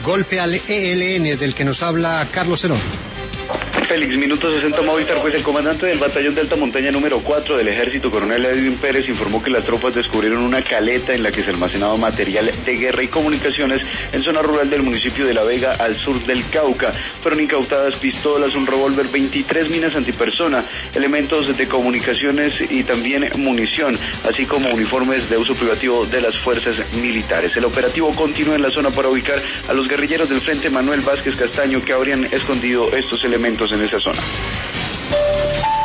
golpe al ELN, del que nos habla Carlos Herón. Félix, minuto 60 Movistar, pues el comandante del batallón de alta montaña número 4 del ejército, coronel Edwin Pérez, informó que las tropas descubrieron una caleta en la que se almacenaba material de guerra y comunicaciones en zona rural del municipio de La Vega, al sur del Cauca. Fueron incautadas pistolas, un revólver, 23 minas antipersona, elementos de comunicaciones y también munición, así como uniformes de uso privativo de las fuerzas militares. El operativo continúa en la zona para ubicar a los guerrilleros del Frente Manuel Vázquez Castaño, que habrían escondido estos elementos en esa zona.